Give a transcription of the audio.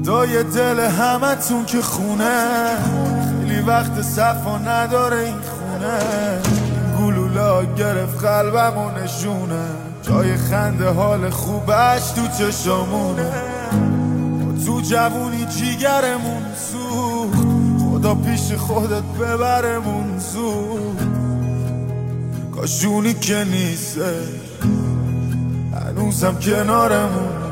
فدای دل همتون که خونه، خیلی وقت صفا نداره این خونه. گلولا گرفت قلبمو نشونه، جای خنده حال خوبش تو چشامونه. تو جوونی جیگرمون سوخت، خدا پیش خودت ببرمون زود. کاشونی که نیسته هنوزم کنارمون